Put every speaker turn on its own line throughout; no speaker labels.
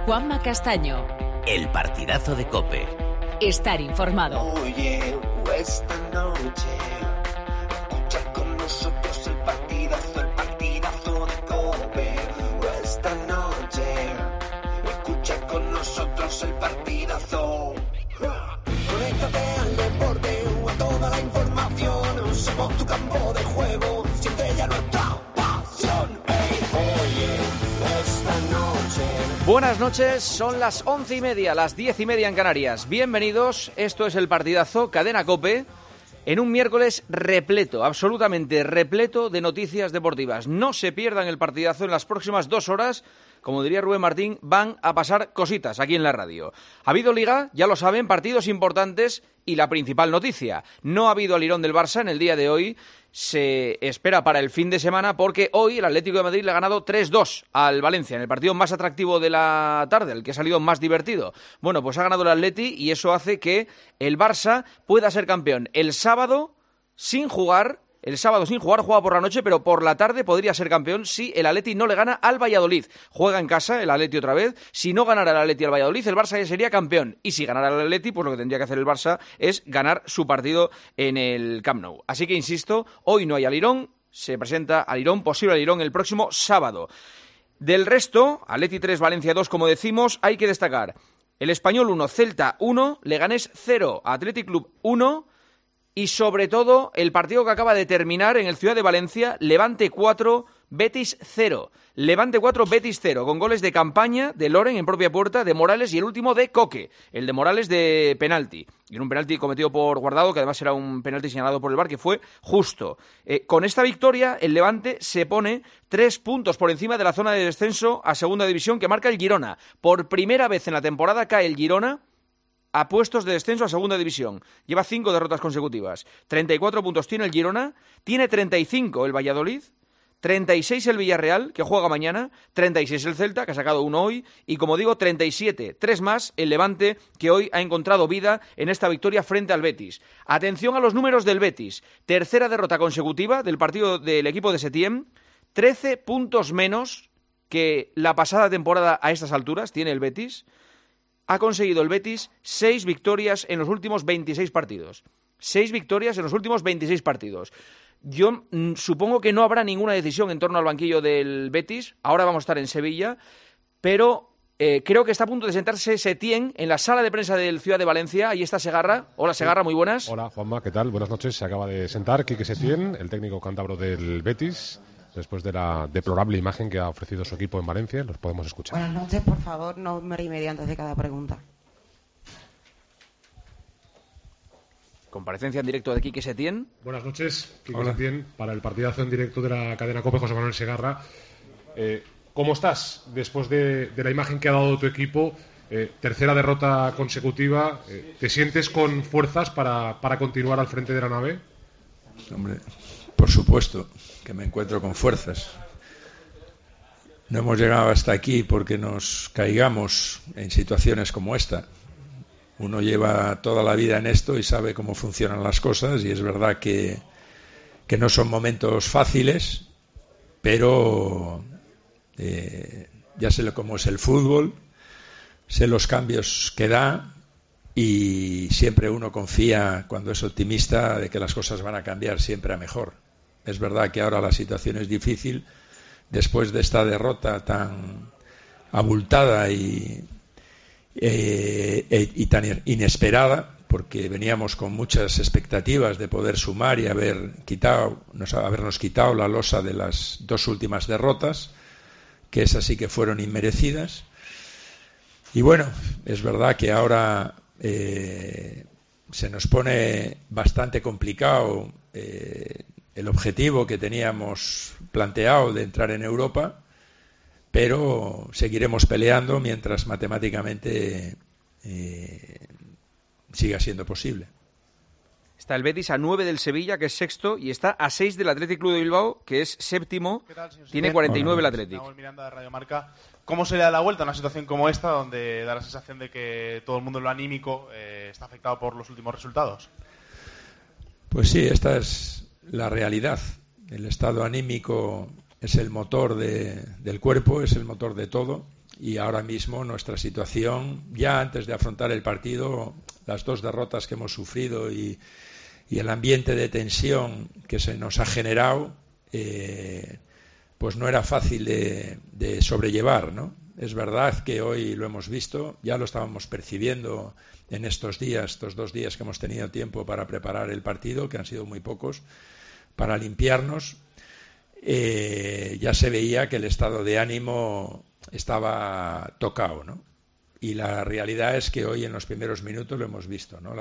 Juanma Castaño.
El partidazo de COPE.
Estar informado.
Oye, esta noche escucha con nosotros el partidazo de COPE. Esta noche escucha con nosotros el partidazo. Conéctate al deporte, a toda la información. Somos tu campo de juego, siente ya nuestra pasión. Oye, esta noche.
Buenas noches, son las 11:30, las 10:30 en Canarias. Bienvenidos, esto es el partidazo, Cadena COPE, en un miércoles repleto, absolutamente repleto de noticias deportivas. No se pierdan el partidazo en las próximas 2 horas. Como diría Rubén Martín, van a pasar cositas aquí en la radio. Ha habido Liga, ya lo saben, partidos importantes y la principal noticia. No ha habido alirón del Barça en el día de hoy. Se espera para el fin de semana porque hoy el Atlético de Madrid le ha ganado 3-2 al Valencia, en el partido más atractivo de la tarde, el que ha salido más divertido. Bueno, pues ha ganado el Atleti y eso hace que el Barça pueda ser campeón el sábado sin jugar. El sábado sin jugar, juega por la noche, pero por la tarde podría ser campeón si el Atleti no le gana al Valladolid. Juega en casa el Atleti otra vez. Si no ganara el Atleti al Valladolid, el Barça ya sería campeón. Y si ganara el Atleti, pues lo que tendría que hacer el Barça es ganar su partido en el Camp Nou. Así que, insisto, hoy no hay alirón. Se presenta alirón, posible alirón, el próximo sábado. Del resto, Atleti 3, Valencia 2, como decimos, hay que destacar el Español 1, Celta 1, Leganés 0, Athletic Club 1... Y sobre todo, el partido que acaba de terminar en el Ciudad de Valencia, Levante 4, Betis 0. Levante 4, Betis 0, con goles de Campaña, de Loren en propia puerta, de Morales y el último de Coque, el de Morales de penalti. Y en un penalti cometido por Guardado, que además era un penalti señalado por el VAR, que fue justo. Con esta victoria, el Levante se pone 3 puntos por encima de la zona de descenso a Segunda División que marca el Girona. Por primera vez en la temporada cae el Girona a puestos de descenso a Segunda División. Lleva 5 derrotas consecutivas. 34 puntos tiene el Girona, tiene 35 el Valladolid, 36 el Villarreal, que juega mañana, 36 el Celta, que ha sacado uno hoy, y como digo, 37, 3 más el Levante, que hoy ha encontrado vida en esta victoria frente al Betis. Atención a los números del Betis. Tercera derrota consecutiva del partido del equipo de Setién, 13 puntos menos que la pasada temporada a estas alturas tiene el Betis. Ha conseguido el Betis 6 victorias en los últimos 26 partidos. 6 victorias en los últimos 26 partidos. Yo supongo que no habrá ninguna decisión en torno al banquillo del Betis. Ahora vamos a estar en Sevilla, pero creo que está a punto de sentarse Setién en la sala de prensa del Ciudad de Valencia. Ahí está Segarra. Hola, Segarra, muy buenas.
Hola, Juanma, ¿qué tal? Buenas noches. Se acaba de sentar Quique Setién, el técnico cántabro del Betis, después de la deplorable imagen que ha ofrecido su equipo en Valencia. Los podemos escuchar.
Buenas noches, por favor, no me y media antes de cada pregunta.
Comparecencia en directo de Quique Setién.
Buenas noches, Quique Setién, para el partidazo en directo de la cadena COPE, José Manuel Segarra. ¿Cómo estás después de la imagen que ha dado tu equipo? Tercera derrota consecutiva. ¿Te sientes con fuerzas para continuar al frente de la nave?
Hombre, por supuesto que me encuentro con fuerzas. No hemos llegado hasta aquí porque nos caigamos en situaciones como esta. Uno lleva toda la vida en esto y sabe cómo funcionan las cosas, y es verdad que no son momentos fáciles, pero ya sé cómo es el fútbol, sé los cambios que da, y siempre uno confía, cuando es optimista, de que las cosas van a cambiar siempre a mejor. Es verdad que ahora la situación es difícil, después de esta derrota tan abultada y tan inesperada, porque veníamos con muchas expectativas de poder sumar y habernos quitado la losa de las 2 últimas derrotas, que esas sí que fueron inmerecidas. Y bueno, es verdad que ahora se nos pone bastante complicado el objetivo que teníamos planteado de entrar en Europa, pero seguiremos peleando mientras matemáticamente siga siendo posible.
Está el Betis a 9 del Sevilla, que es sexto, y está a 6 del Athletic Club de Bilbao, que es séptimo.
¿Qué tal, señor?
Tiene 49 el Athletic.
Estamos mirando a Radio Marca. ¿Cómo se le da la vuelta a una situación como esta, donde da la sensación de que todo el mundo en lo anímico está afectado por los últimos resultados?
Pues sí, esta es la realidad. El estado anímico es el motor del cuerpo, es el motor de todo. y ahora mismo nuestra situación, ya antes de afrontar el partido, las 2 derrotas que hemos sufrido y el ambiente de tensión que se nos ha generado, pues no era fácil de sobrellevar, ¿no? Es verdad que hoy lo hemos visto, ya lo estábamos percibiendo en estos 2 días que hemos tenido tiempo para preparar el partido, que han sido muy pocos, para limpiarnos. Ya se veía que el estado de ánimo estaba tocado, ¿no? Y la realidad es que hoy en los primeros minutos lo hemos visto, ¿no?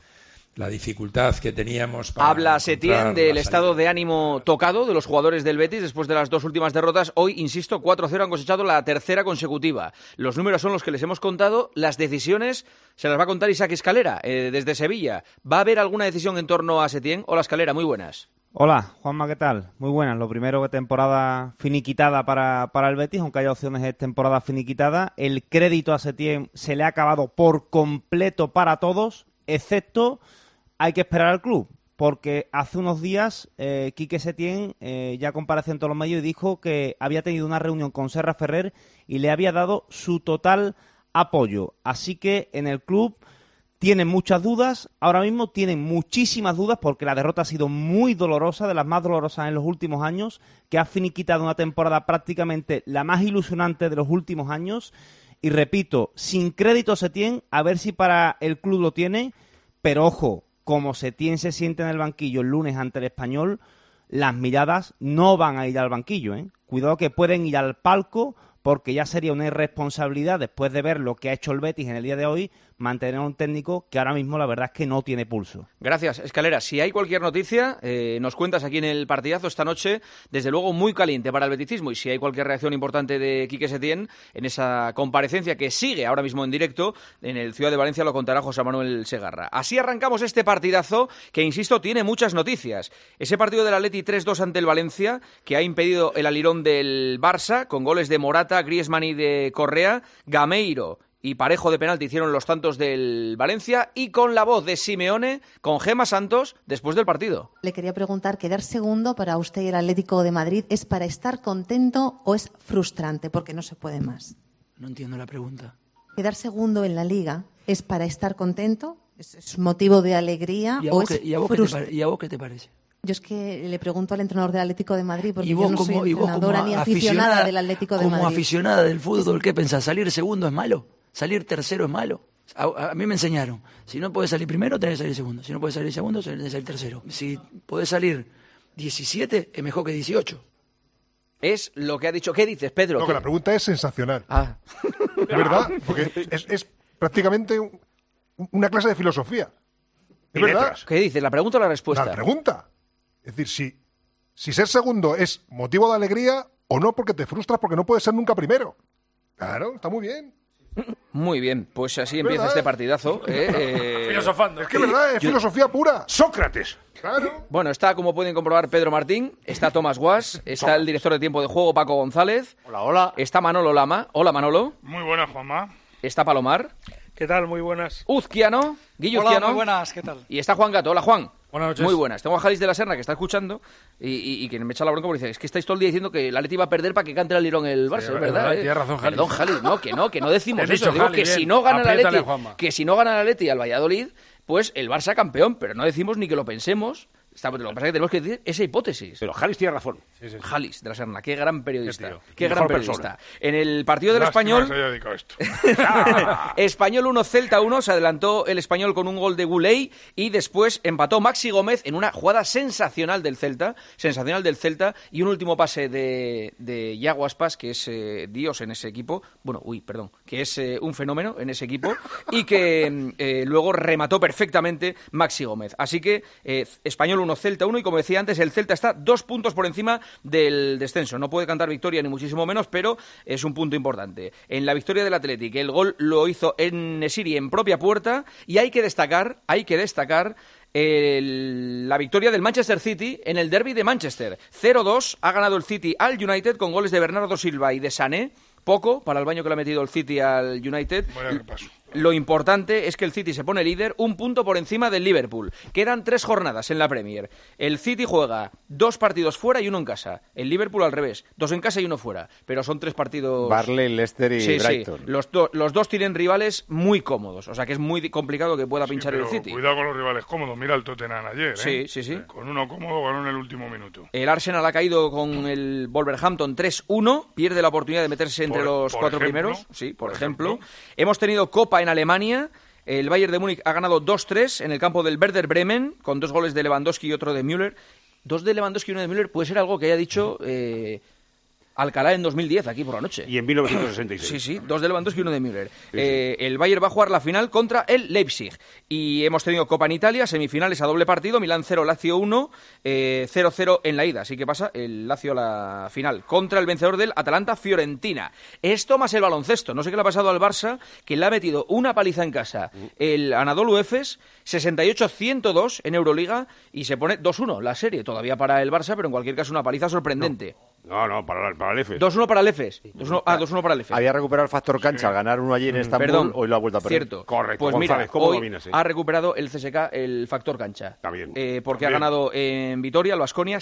La dificultad que teníamos para...
Habla Setién del estado de ánimo tocado de los jugadores del Betis después de las 2 últimas derrotas. Hoy, insisto, 4-0 han cosechado la tercera consecutiva. Los números son los que les hemos contado. Las decisiones se las va a contar Isaac Escalera desde Sevilla. ¿Va a haber alguna decisión en torno a Setién? Hola, Escalera, muy buenas.
Hola, Juanma, ¿qué tal? Muy buenas. Lo primero, que temporada finiquitada para el Betis, aunque haya opciones de temporada finiquitada. El crédito a Setién se le ha acabado por completo para todos, excepto hay que esperar al club, porque hace unos días Quique Setién ya compareció en todos los medios y dijo que había tenido una reunión con Serra Ferrer y le había dado su total apoyo. Así que en el club tienen muchas dudas, ahora mismo tienen muchísimas dudas porque la derrota ha sido muy dolorosa, de las más dolorosas en los últimos años, que ha finiquitado una temporada prácticamente la más ilusionante de los últimos años. Y repito, sin crédito Setién, a ver si para el club lo tiene, pero ojo, como Setién se siente en el banquillo el lunes ante el Español, las miradas no van a ir al banquillo, ¿eh? Cuidado que pueden ir al palco, porque ya sería una irresponsabilidad, después de ver lo que ha hecho el Betis en el día de hoy, mantener a un técnico que ahora mismo la verdad es que no tiene pulso.
Gracias, Escalera. Si hay cualquier noticia, nos cuentas aquí en el partidazo esta noche, desde luego muy caliente para el beticismo, y si hay cualquier reacción importante de Quique Setién en esa comparecencia que sigue ahora mismo en directo en el Ciudad de Valencia, lo contará José Manuel Segarra. Así arrancamos este partidazo que, insisto, tiene muchas noticias. Ese partido del Atleti 3-2 ante el Valencia, que ha impedido el alirón del Barça, con goles de Morata, Griezmann y de Correa. Gameiro y Parejo de penalti hicieron los tantos del Valencia, y con la voz de Simeone, con Gemma Santos, después del partido.
Le quería preguntar, ¿quedar segundo para usted y el Atlético de Madrid es para estar contento o es frustrante? Porque no se puede más.
No entiendo la pregunta.
¿Quedar segundo en la Liga es para estar contento? ¿Es motivo de alegría o es frustrante?
¿Y a vos qué te parece?
Yo es que le pregunto al entrenador del Atlético de Madrid, porque
yo no
soy entrenadora ni aficionada del Atlético de Madrid.
Como aficionada del fútbol, ¿qué pensás? ¿Salir segundo es malo? ¿Salir tercero es malo? A mí me enseñaron, si no podés salir primero, tenés que salir segundo. Si no podés salir segundo, tenés que salir tercero. Si podés salir 17, es mejor que 18.
Es lo que ha dicho. ¿Qué dices, Pedro?
No, que la pregunta es sensacional.
Ah.
Es verdad, porque es prácticamente una clase de filosofía. ¿Es verdad?
¿Qué dices? ¿La pregunta o la respuesta?
La pregunta. Es decir, si ser segundo es motivo de alegría o no, porque te frustras porque no puedes ser nunca primero. Claro, está muy bien.
Muy bien, pues así empieza este partidazo.
Filosofando. Es que verdad, es filosofía pura.
Sócrates.
Claro.
Bueno, está, como pueden comprobar, Pedro Martín, está Tomás Guas, está el director de tiempo de juego, Paco González.
Hola, hola.
Está Manolo Lama. Hola, Manolo.
Muy buenas, Juanma.
Está Palomar.
¿Qué tal? Muy buenas.
Uzquiano. Guillo
Hola,
Uzquiano.
muy buenas. ¿Qué tal?
Y está Juan Gato. Hola, Juan.
Buenas noches.
Muy buenas. Tengo a Jalis de la Serna, que está escuchando y que me echa la bronca porque dice, es que estáis todo el día diciendo que el Atleti va a perder para que cante el alirón el Barça, es verdad.
Tienes razón, Jalis.
Perdón, Jalis, que no decimos eso. Digo
Jalis,
que
bien.
si no gana el
Apriétale,
Atleti,
Juanma.
que si no gana el Atleti al Valladolid, pues el Barça campeón, pero no decimos ni que lo pensemos. Lo que pasa es que tenemos que decir esa hipótesis.
Pero Jalis tiene razón.
Sí.
Jalis de la Serna, qué gran periodista.
Qué
gran periodista. En el partido del Español, Español 1, Celta 1, se adelantó el Español con un gol de Guley y después empató Maxi Gómez en una jugada sensacional del Celta, y un último pase de Iago Aspas, que es Dios en ese equipo, que es un fenómeno en ese equipo, y que luego remató perfectamente Maxi Gómez. Así que Español 1, Celta 1, y como decía antes, el Celta está 2 puntos por encima del descenso. No puede cantar victoria ni muchísimo menos, pero es un punto importante. En la victoria del Athletic, el gol lo hizo En-Nesyri en propia puerta, y hay que destacar la victoria del Manchester City en el derbi de Manchester. 0-2 ha ganado el City al United con goles de Bernardo Silva y de Sané. Poco para el baño que le ha metido el City al United. lo importante es que el City se pone líder, un punto por encima del Liverpool. Quedan 3 jornadas en la Premier. El City juega 2 partidos fuera y 1 en casa. El Liverpool al revés, 2 en casa y 1 fuera. Pero son 3 partidos...
Burnley, Leicester y Brighton.
Sí. Los dos tienen rivales muy cómodos. O sea que es muy complicado que pueda pinchar el City.
Cuidado con los rivales cómodos. Mira el Tottenham ayer,
¿eh? Sí.
Con uno cómodo ganó en el último minuto.
El Arsenal ha caído con el Wolverhampton 3-1. Pierde la oportunidad de meterse entre los 4 primeros. Sí, por ejemplo. Hemos tenido Copa en Alemania. El Bayern de Múnich ha ganado 2-3 en el campo del Werder Bremen, con 2 goles de Lewandowski y otro de Müller. 2 de Lewandowski y 1 de Müller puede ser algo que haya dicho Alcalá en 2010, aquí por la noche.
Y en 1966.
Sí, 2 de Lewandowski y 1 de Müller. El Bayern va a jugar la final contra el Leipzig. Y hemos tenido Copa en Italia, semifinales a doble partido, Milán 0, Lazio 1, 0-0 en la ida. Así que pasa el Lazio a la final contra el vencedor del Atalanta-Fiorentina. Esto más el baloncesto. No sé qué le ha pasado al Barça, que le ha metido una paliza en casa. El Anadolu Efes, 68-102 en Euroliga, y se pone 2-1 la serie. Todavía para el Barça, pero en cualquier caso una paliza sorprendente.
No, para el EFES.
2-1 para el EFES. 2-1 para el EFES.
Había recuperado el factor cancha al ganar uno allí en Estambul, hoy lo ha vuelto a perder.
Cierto.
Correcto.
Pues
González,
mira,
¿cómo
hoy
dominas,
ha recuperado el CSKA el factor cancha.
Está bien.
Porque ha ganado en Vitoria, el Baskonia,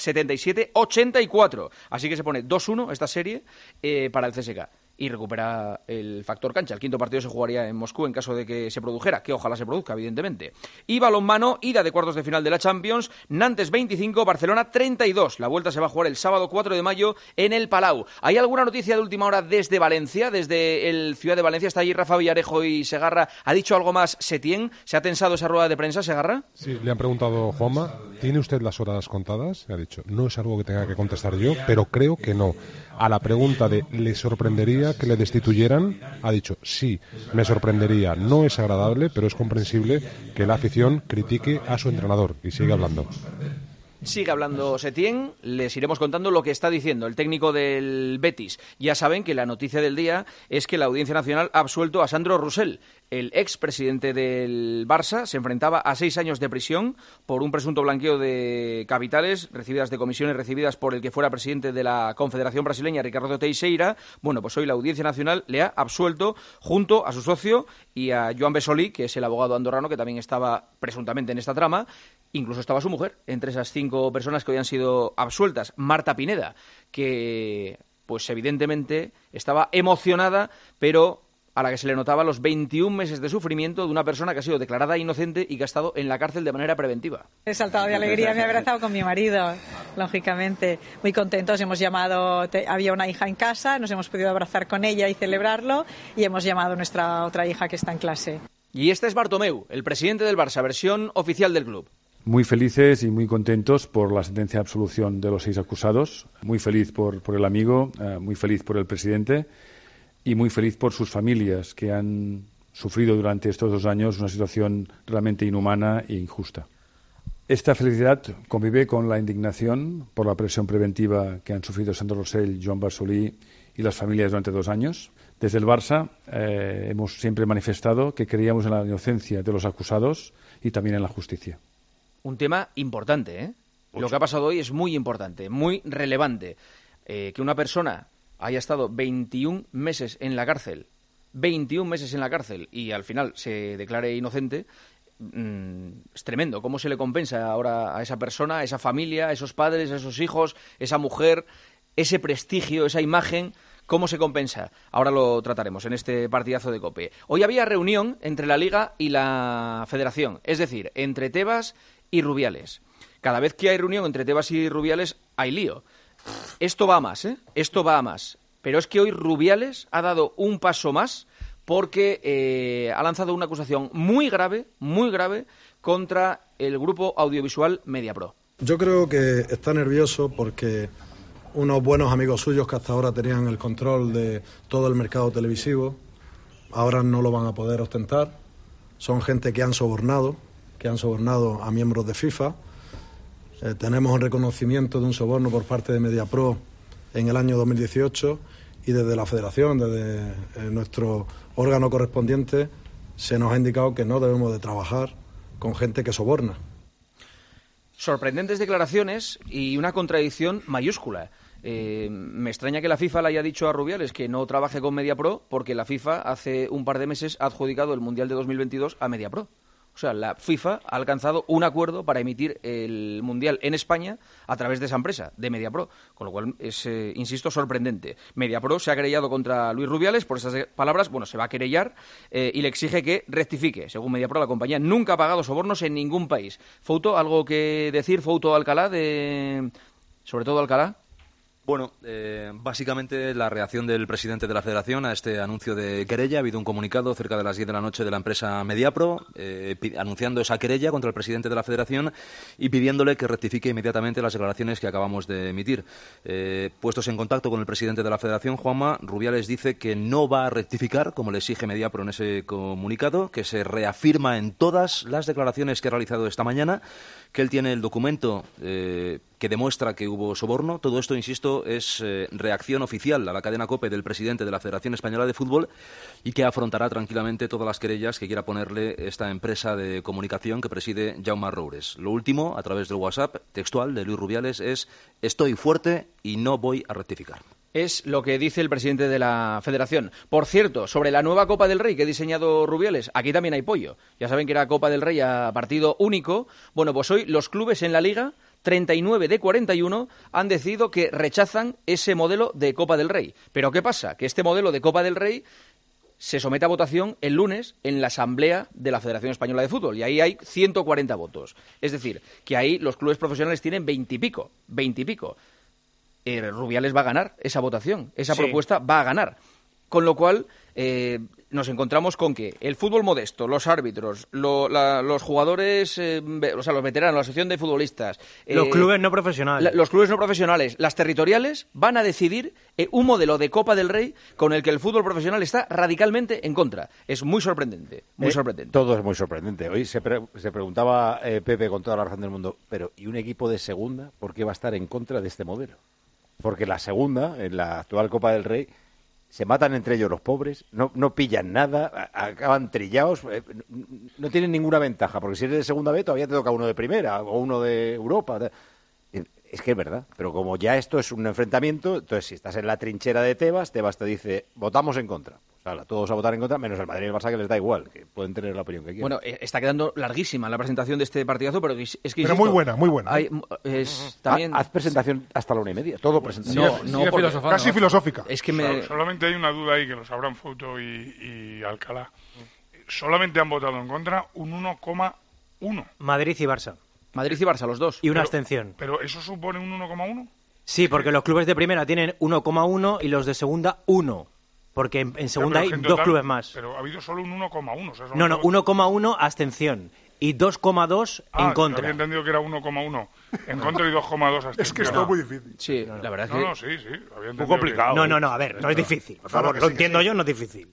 77-84. Así que se pone 2-1 esta serie para el CSKA. Y recupera el factor cancha. El quinto partido se jugaría en Moscú en caso de que se produjera, que ojalá se produzca, evidentemente. Y balonmano, ida de cuartos de final de la Champions, Nantes 25, Barcelona 32. La vuelta se va a jugar el sábado 4 de mayo en el Palau. ¿Hay alguna noticia de última hora desde Valencia? Desde el Ciudad de Valencia, está allí Rafa Villarejo y Segarra. ¿Ha dicho algo más Setién? ¿Se ha tensado esa rueda de prensa, Segarra?
Sí, le han preguntado, Juanma, ¿tiene usted las horas contadas? Y ha dicho, no es algo que tenga que contestar yo, pero creo que no. A la pregunta de ¿le sorprendería que le destituyeran? Ha dicho, sí, me sorprendería. No es agradable, pero es comprensible que la afición critique a su entrenador. Y sigue hablando.
Sigue hablando Setién, les iremos contando lo que está diciendo el técnico del Betis. Ya saben que la noticia del día es que la Audiencia Nacional ha absuelto a Sandro Rosell. El expresidente del Barça se enfrentaba a 6 años de prisión por un presunto blanqueo de capitales recibidas de comisiones recibidas por el que fuera presidente de la Confederación Brasileña, Ricardo Teixeira. Bueno, pues hoy la Audiencia Nacional le ha absuelto junto a su socio y a Joan Besolí, que es el abogado andorrano que también estaba presuntamente en esta trama. Incluso estaba su mujer entre esas 5 personas que hoy han sido absueltas. Marta Pineda, que pues evidentemente estaba emocionada, pero a la que se le notaba los 21 meses de sufrimiento de una persona que ha sido declarada inocente y que ha estado en la cárcel de manera preventiva.
He saltado de alegría, me he abrazado con mi marido, lógicamente. Muy contentos, hemos llamado, había una hija en casa, nos hemos podido abrazar con ella y celebrarlo, y hemos llamado a nuestra otra hija que está en clase.
Y este es Bartomeu, el presidente del Barça, versión oficial del club.
Muy felices y muy contentos por la sentencia de absolución de los 6 acusados. Muy feliz por el amigo, muy feliz por el presidente y muy feliz por sus familias que han sufrido durante estos 2 años una situación realmente inhumana e injusta. Esta felicidad convive con la indignación por la presión preventiva que han sufrido Sandro Rosell, Joan Besolí y las familias durante 2 años. Desde el Barça hemos siempre manifestado que creíamos en la inocencia de los acusados y también en la justicia.
Un tema importante, ¿eh? Lo que ha pasado hoy es muy importante, muy relevante. Que una persona haya estado 21 meses en la cárcel, 21 meses en la cárcel, y al final se declare inocente, es tremendo. ¿Cómo se le compensa ahora a esa persona, a esa familia, a esos padres, a esos hijos, esa mujer, ese prestigio, esa imagen? ¿Cómo se compensa? Ahora lo trataremos en este partidazo de COPE. Hoy había reunión entre la Liga y la Federación, es decir, entre Tebas y Rubiales. Cada vez que hay reunión entre Tebas y Rubiales hay lío. Esto va a más, ¿eh? Esto va a más. Pero es que hoy Rubiales ha dado un paso más porque ha lanzado una acusación muy grave contra el grupo audiovisual Mediapro.
Yo creo que está nervioso porque unos buenos amigos suyos que hasta ahora tenían el control de todo el mercado televisivo, ahora no lo van a poder ostentar. Son gente que han sobornado a miembros de FIFA. Tenemos el reconocimiento de un soborno por parte de Mediapro en el año 2018 y desde la Federación, desde nuestro órgano correspondiente, se nos ha indicado que no debemos de trabajar con gente que soborna.
Sorprendentes declaraciones y una contradicción mayúscula. Me extraña que la FIFA le haya dicho a Rubiales que no trabaje con MediaPro, porque la FIFA hace un par de meses ha adjudicado el Mundial de 2022 a MediaPro. O sea, la FIFA ha alcanzado un acuerdo para emitir el Mundial en España a través de esa empresa, de MediaPro, con lo cual es, insisto, sorprendente. MediaPro se ha querellado contra Luis Rubiales por esas palabras, bueno, se va a querellar y le exige que rectifique. Según MediaPro, la compañía nunca ha pagado sobornos en ningún país. Fouto, ¿algo que decir, Fouto Alcalá, sobre todo Alcalá?
Bueno, básicamente la reacción del presidente de la Federación a este anuncio de querella. Ha habido un comunicado cerca de las 10 de la noche de la empresa MediaPro anunciando esa querella contra el presidente de la Federación y pidiéndole que rectifique inmediatamente las declaraciones que acabamos de emitir. Puestos en contacto con el presidente de la Federación, Juanma, Rubiales dice que no va a rectificar, como le exige MediaPro en ese comunicado, que se reafirma en todas las declaraciones que ha realizado esta mañana, que él tiene el documento que demuestra que hubo soborno. Todo esto, insisto, es reacción oficial a la cadena COPE del presidente de la Federación Española de Fútbol y que afrontará tranquilamente todas las querellas que quiera ponerle esta empresa de comunicación que preside Jaume Roures. Lo último, a través del WhatsApp textual de Luis Rubiales, es: estoy fuerte y no voy a rectificar.
Es lo que dice el presidente de la Federación. Por cierto, sobre la nueva Copa del Rey que ha diseñado Rubiales, aquí también hay pollo. Ya saben que era Copa del Rey a partido único. Bueno, pues hoy los clubes en la Liga, 39 de 41, han decidido que rechazan ese modelo de Copa del Rey. Pero ¿qué pasa? Que este modelo de Copa del Rey se somete a votación el lunes en la Asamblea de la Federación Española de Fútbol y ahí hay 140 votos. Es decir, que ahí los clubes profesionales tienen 20 y pico. Rubiales va a ganar esa votación, esa propuesta va a ganar. Con lo cual, nos encontramos con que el fútbol modesto, los árbitros, los jugadores, o sea, los veteranos, la asociación de futbolistas...
los clubes no profesionales.
Los clubes no profesionales, las territoriales, van a decidir un modelo de Copa del Rey con el que el fútbol profesional está radicalmente en contra. Es muy sorprendente, muy sorprendente.
Todo es muy sorprendente. Hoy se preguntaba Pepe con toda la razón del mundo, pero ¿y un equipo de segunda por qué va a estar en contra de este modelo? Porque la segunda, en la actual Copa del Rey, se matan entre ellos los pobres, no pillan nada, acaban trillados, no tienen ninguna ventaja, porque si eres de segunda B todavía te toca uno de primera o uno de Europa. Es que es verdad, pero como ya esto es un enfrentamiento, entonces si estás en la trinchera de Tebas te dice, votamos en contra. Pues, todos a votar en contra, menos el Madrid y el Barça, que les da igual, que pueden tener la opinión que quieran.
Bueno, está quedando larguísima la presentación de este partidazo, pero es que...
Pero muy buena, muy buena.
También...
Haz presentación hasta la 1:30, todo presentación.
Casi filosófica.
Es que
solamente hay una duda ahí, que lo sabrán Fouto y Alcalá. Solamente han votado en contra un 1,1.
Madrid y Barça.
Madrid y Barça, los dos.
Y una abstención.
¿Pero eso supone un 1,1?
Sí, porque los clubes de primera tienen 1,1 y los de segunda 1. Porque en segunda hay dos clubes más.
Pero ha habido solo un 1,1. O sea,
no, 1,1 abstención y 2,2 en contra.
Había entendido que era 1,1 en contra y 2,2 abstención.
Es que esto es muy difícil.
Sí, la verdad es que...
No, sí.
Muy complicado.
No, a ver, no es difícil. Por favor, lo entiendo yo, no es difícil.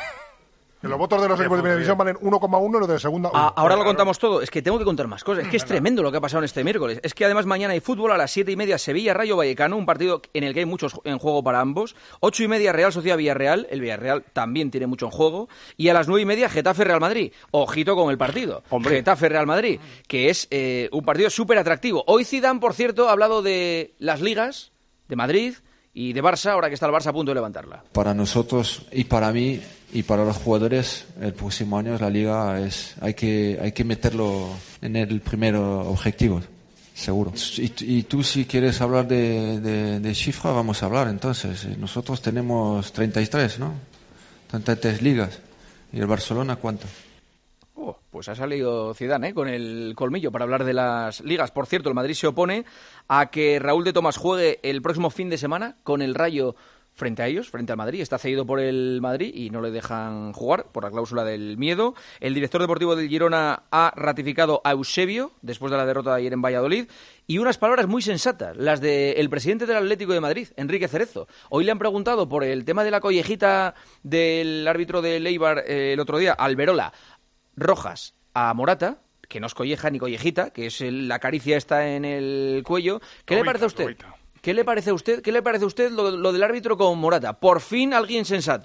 Que los votos de los equipos de primera división valen 1,1 y los de segunda 1.
Ahora lo contamos todo. Es que tengo que contar más cosas. Es que es tremendo lo que ha pasado en este miércoles. Es que además mañana hay fútbol a las 7:30, Sevilla-Rayo Vallecano, un partido en el que hay muchos en juego para ambos. 8:30, Real Sociedad-Villarreal. El Villarreal también tiene mucho en juego. Y a las 9:30, Getafe-Real Madrid. Ojito con el partido. Getafe-Real Madrid, que es un partido súper atractivo. Hoy Zidane, por cierto, ha hablado de las ligas, de Madrid y de Barça, ahora que está el Barça a punto de levantarla.
Para nosotros y para mí y para los jugadores, el próximo año la Liga hay que meterlo en el primer objetivo, seguro. Y tú, si quieres hablar de cifra, vamos a hablar entonces. Nosotros tenemos 33, ¿no? 33 ligas. ¿Y el Barcelona cuánto?
Pues ha salido Zidane con el colmillo para hablar de las ligas. Por cierto, el Madrid se opone a que Raúl de Tomás juegue el próximo fin de semana con el Rayo frente a ellos, frente al Madrid. Está cedido por el Madrid y no le dejan jugar por la cláusula del miedo. El director deportivo del Girona ha ratificado a Eusebio después de la derrota de ayer en Valladolid. Y unas palabras muy sensatas, las del presidente del Atlético de Madrid, Enrique Cerezo. Hoy le han preguntado por el tema de la collejita del árbitro de Eibar el otro día, Alberola, rojas a Morata, que no es colleja ni collejita, que es la caricia está en el cuello. ¿Qué le parece a usted? ¿Qué le parece a usted lo del árbitro con Morata? Por fin alguien sensato.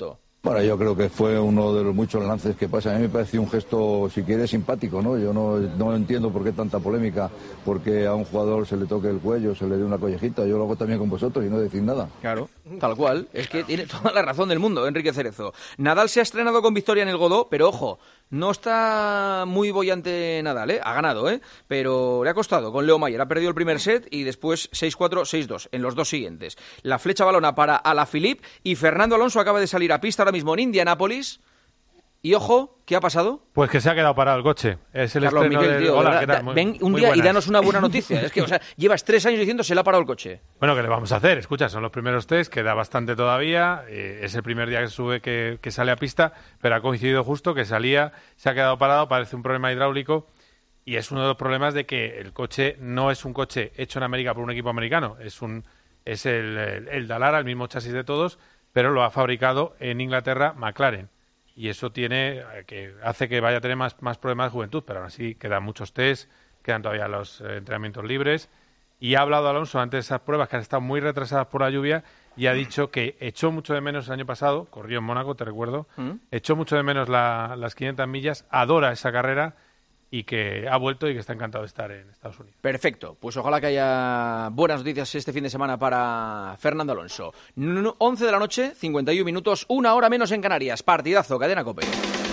Bueno, yo creo que fue uno de los muchos lances que pasa. A mí me pareció un gesto, si quieres, simpático, ¿no? Yo no entiendo por qué tanta polémica, porque a un jugador se le toque el cuello, se le dé una collejita. Yo lo hago también con vosotros y no decís nada.
Claro, tal cual. Es que tiene toda la razón del mundo, Enrique Cerezo. Nadal se ha estrenado con victoria en el Godó, pero ojo, no está muy boyante Nadal, ¿eh? Ha ganado, ¿eh? Pero le ha costado con Leo Mayer. Ha perdido el primer set y después 6-4, 6-2 en los dos siguientes. La flecha balona para Alaphilippe y Fernando Alonso acaba de salir a pista ahora mismo en Indianápolis. Y ojo, ¿qué ha pasado?
Pues que se ha quedado parado el coche. Es el
Carlos
estreno
Miguel,
del...
tío,
Hola, ¿qué tal?
Ven un
Muy
día
buenas.
y danos una buena noticia. Es que, o sea, llevas 3 años diciendo se le ha parado el coche.
Bueno, ¿qué le vamos a hacer? Escucha, son los primeros test, queda bastante todavía. Es el primer día que sube que sale a pista, pero ha coincidido justo que salía, se ha quedado parado, parece un problema hidráulico. Y es uno de los problemas de que el coche no es un coche hecho en América por un equipo americano. Es el Dallara, el mismo chasis de todos, pero lo ha fabricado en Inglaterra McLaren. Y eso hace que vaya a tener más problemas de juventud, pero aún así quedan muchos test, quedan todavía los entrenamientos libres. Y ha hablado Alonso antes de esas pruebas que han estado muy retrasadas por la lluvia y ha dicho que echó mucho de menos el año pasado, corrió en Mónaco, te recuerdo, echó mucho de menos las 500 millas, adora esa carrera y que ha vuelto y que está encantado de estar en Estados Unidos.
Perfecto, pues ojalá que haya buenas noticias este fin de semana para Fernando Alonso. 11 de la noche, 51 minutos, 1 hora menos en Canarias. Partidazo, Cadena COPE.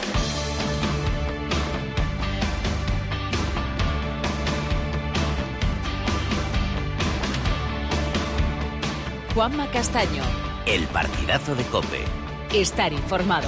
Juanma Castaño.
El partidazo de COPE.
Estar informado.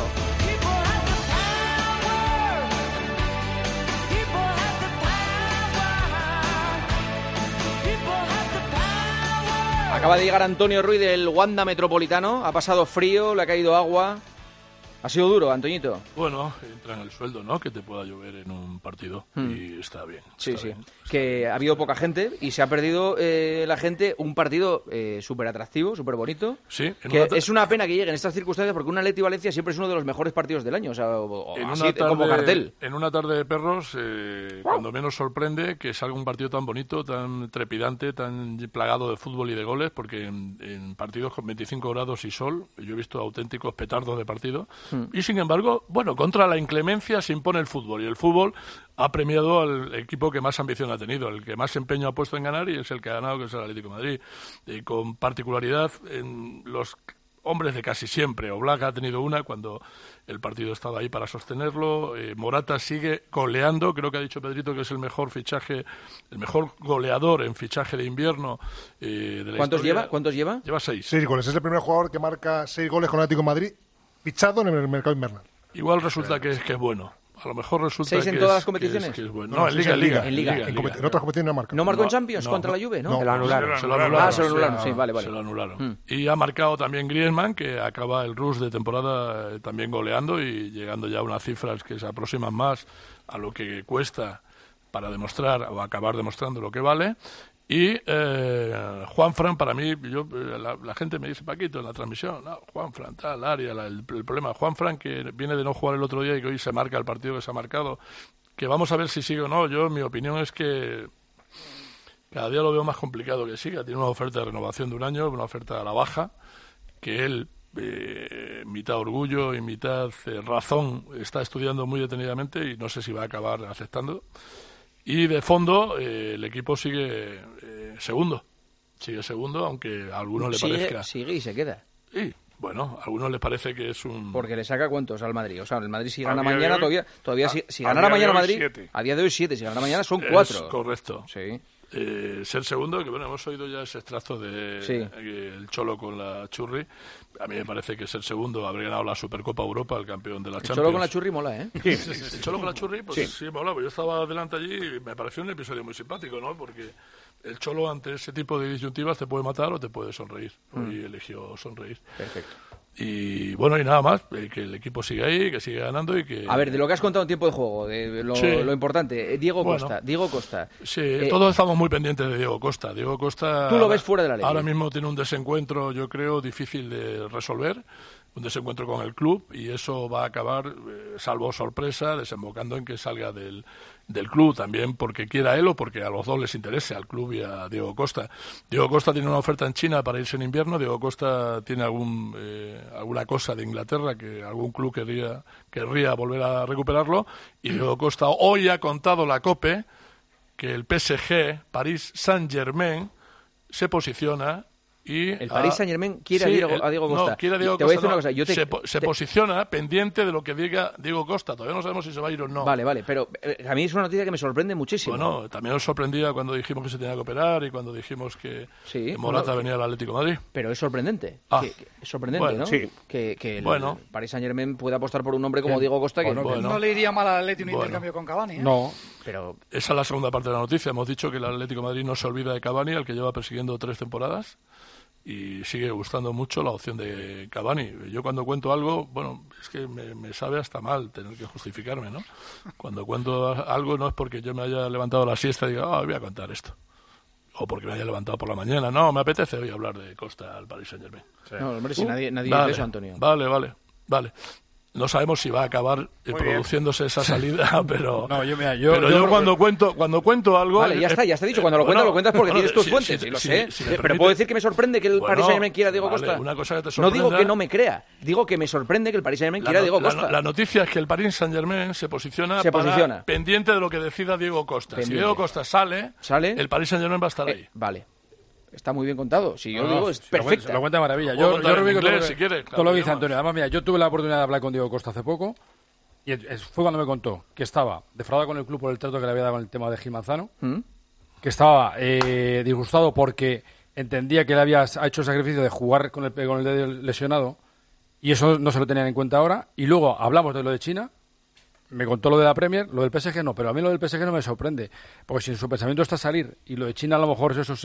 Acaba de llegar Antonio Ruiz del Wanda Metropolitano, ha pasado frío, le ha caído agua. Ha sido duro, Antoñito.
Bueno, entra en el sueldo, ¿no? Que te pueda llover en un partido y está bien.
Sí. Que ha habido poca gente y se ha perdido la gente un partido súper atractivo, súper bonito.
Sí.
Es una pena que llegue en estas circunstancias porque un Atleti Valencia siempre es uno de los mejores partidos del año, o sea, como cartel.
En una tarde de perros, cuando menos sorprende que salga un partido tan bonito, tan trepidante, tan plagado de fútbol y de goles, porque en partidos con 25 grados y sol, yo he visto auténticos petardos de partido. Y sin embargo, bueno, contra la inclemencia se impone el fútbol y el fútbol ha premiado al equipo que más ambición ha tenido, el que más empeño ha puesto en ganar y es el que ha ganado, que es el Atlético de Madrid. Con particularidad en los hombres de casi siempre. Oblak ha tenido una cuando el partido estaba ahí para sostenerlo. Morata sigue goleando, creo que ha dicho Pedrito que es el mejor fichaje, el mejor goleador en fichaje de invierno de la historia.
¿Cuántos lleva?
Lleva 6.
6 goles. Es el primer jugador que marca 6 goles con el Atlético de Madrid fichado en el mercado invernal.
Igual resulta que es bueno. A lo mejor resulta
6 en todas las competiciones.
Que es bueno. No, en Liga.
En otras competiciones no ha marcado.
¿No marcó en Champions contra la Juve? No.
Se lo anularon.
Se lo anularon, sí, vale.
Se lo anularon. Y ha marcado también Griezmann, que acaba el rush de temporada también goleando y llegando ya a unas cifras que se aproximan más a lo que cuesta para demostrar o acabar demostrando lo que vale. Y Juanfran, para mí, la gente me dice, Paquito, en la transmisión, no, Juanfran, tal, área, el problema de Juanfran, que viene de no jugar el otro día y que hoy se marca el partido que se ha marcado, que vamos a ver si sigue o no. Yo, mi opinión es que cada día lo veo más complicado que siga. Tiene una oferta de renovación de un año, una oferta a la baja, que él, mitad orgullo y mitad razón, está estudiando muy detenidamente y no sé si va a acabar aceptando. Y de fondo, el equipo sigue segundo. Sigue segundo, aunque a algunos le parezca...
Sigue y se queda.
Y, bueno, a algunos les parece que es un...
Porque le saca cuentos al Madrid. O sea, el Madrid si gana mañana, todavía si ganara mañana Madrid,
7.
a día de hoy 7. Si ganara mañana son 4.
Es correcto.
Sí.
Ser segundo, que bueno, hemos oído ya ese extracto de el Cholo con la Churri. A mí me parece que ser segundo habría ganado la Supercopa Europa, el campeón de la Champions.
El Cholo con la Churri mola, ¿eh?
El Cholo con la Churri, pues sí mola. Pues yo estaba delante allí y me pareció un episodio muy simpático, ¿no? Porque el Cholo ante ese tipo de disyuntivas te puede matar o te puede sonreír. Y eligió sonreír.
Perfecto.
Y bueno, y nada más, que el equipo sigue ahí, que sigue ganando y que...
A ver, de lo que has contado en tiempo de juego, de lo importante, Diego Costa.
Sí, todos estamos muy pendientes de Diego Costa. Diego Costa...
¿Tú lo ves fuera de la ley?
Ahora mismo tiene un desencuentro, yo creo, difícil de resolver. un desencuentro con el club, y eso va a acabar, salvo sorpresa, desembocando en que salga del club, también porque quiera él o porque a los dos les interese, al club y a Diego Costa. Diego Costa tiene una oferta en China para irse en invierno. Diego Costa tiene alguna cosa de Inglaterra que algún club querría volver a recuperarlo, y Diego Costa hoy ha contado la COPE que el PSG, Paris Saint-Germain, se posiciona y...
El Paris Saint-Germain quiere a Diego Costa.
No, quiere a Diego
te voy a
Costa,
decir una cosa.
Se posiciona pendiente de lo que diga Diego Costa. Todavía no sabemos si se va a ir o no.
Vale, pero a mí es una noticia que me sorprende muchísimo.
Bueno, también nos sorprendía cuando dijimos que se tenía que operar y cuando dijimos que Morata venía al Atlético de Madrid.
Pero es sorprendente. Es sorprendente,
bueno,
¿no?
Sí.
Que el Paris Saint-Germain pueda apostar por un hombre como Diego Costa.
No le iría mal al Atlético un intercambio con Cavani, ¿eh?
No.
Pero
esa es la segunda parte de la noticia. Hemos dicho que el Atlético de Madrid no se olvida de Cavani, al que lleva persiguiendo 3 temporadas, y sigue gustando mucho la opción de Cavani. Yo cuando cuento algo, bueno, es que me sabe hasta mal tener que justificarme, ¿no? Cuando cuento algo no es porque yo me haya levantado a la siesta y diga, voy a contar esto. O porque me haya levantado por la mañana. No, me apetece hoy hablar de Costa al Paris Saint-Germain.
Sí. No, hombre, si nadie dice eso, Antonio.
Vale. No sabemos si va a acabar produciéndose esa salida, pero yo cuando cuento algo...
Vale, ya está dicho. Cuando lo cuentas porque tienes tus fuentes, lo sé. Pero puedo decir que me sorprende que el Paris Saint-Germain quiera a Diego Costa.
Una cosa que te sorprenda,
no digo que no me crea, digo que me sorprende que el Paris Saint-Germain quiera a Diego Costa.
La noticia es que el Paris Saint-Germain se posiciona pendiente de lo que decida Diego Costa. Si Diego Costa sale, el Paris Saint-Germain va a estar ahí.
Vale. Está muy bien contado. Si yo digo, es perfecto.
Se lo cuenta de maravilla. Yo revivo todo lo que dice Antonio. Además, mira, yo tuve la oportunidad de hablar con Diego Costa hace poco, y fue cuando me contó que estaba defraudado con el club por el trato que le había dado con el tema de Gil Manzano, que estaba disgustado porque entendía que le había hecho el sacrificio de jugar con el dedo lesionado, y eso no se lo tenían en cuenta ahora. Y luego hablamos de lo de China. Me contó lo de la Premier, lo del PSG no, pero a mí lo del PSG no me sorprende, porque si en su pensamiento está salir y lo de China a lo mejor eso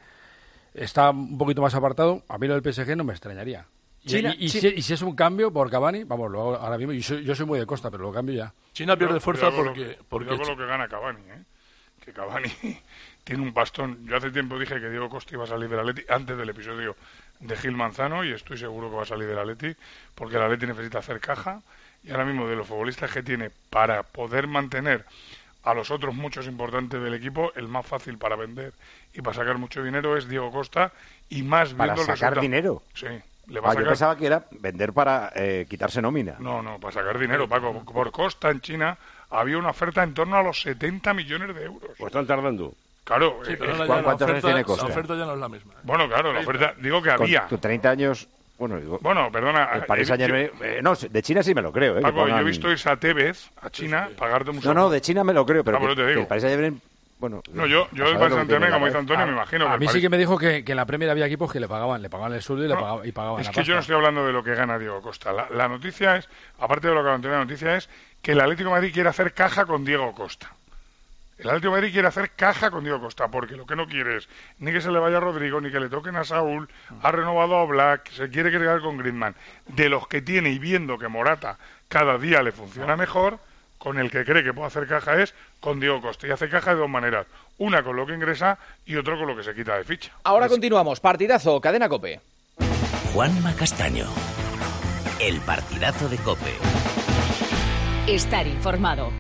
está un poquito más apartado, a mí lo del PSG no me extrañaría. Y si es un cambio por Cavani, vamos, ahora mismo, yo soy muy de Costa, pero lo cambio ya.
China pierde fuerza porque
con lo que gana Cavani, que Cavani tiene un pastón. Yo hace tiempo dije que Diego Costa iba a salir del Atleti antes del episodio de Gil Manzano, y estoy seguro que va a salir del Atleti, porque el Atleti necesita hacer caja, y ahora mismo de los futbolistas que tiene para poder mantener a los otros muchos importantes del equipo, el más fácil para vender y para sacar mucho dinero es Diego Costa, y más
¿Para
viendo
sacar
el
dinero?
Sí. Le va a sacar...
Yo pensaba que era vender para quitarse nómina.
No, para sacar dinero, Paco. Por Costa en China había una oferta en torno a los 70 millones de euros.
Pues están tardando.
Claro.
Sí, pero
¿Cuántos años tiene Costa?
La oferta ya no es la misma.
Bueno, claro, la oferta, digo que había.
Con 30 años...
Bueno, perdona.
El Paris Saint-Germain... no, de China sí me lo creo.
Paco, yo he visto irse a Tevez, a China, pagarte mucho.
No, de China me lo creo, pero
te digo.
el Paris Saint-Germain... Bueno,
no, yo el Paris Saint-Germain, como dice Antonio, me imagino que
a mí sí que me dijo que en la Premier había equipos que le pagaban el sueldo y pagaban
es
la
que yo no estoy hablando de lo que gana Diego Costa. La noticia es, aparte de lo que Antonio, la noticia es que el Atlético de Madrid quiere hacer caja con Diego Costa. El Atlético de Madrid quiere hacer caja con Diego Costa, porque lo que no quiere es ni que se le vaya a Rodrigo, ni que le toquen a Saúl, ha renovado a Black, se quiere quedar con Griezmann. De los que tiene, y viendo que Morata cada día le funciona mejor, con el que cree que puede hacer caja es con Diego Costa. Y hace caja de dos maneras. Una con lo que ingresa y otro con lo que se quita de ficha.
Ahora continuamos. Partidazo, Cadena COPE.
Juanma Castaño. El partidazo de COPE.
Estar informado.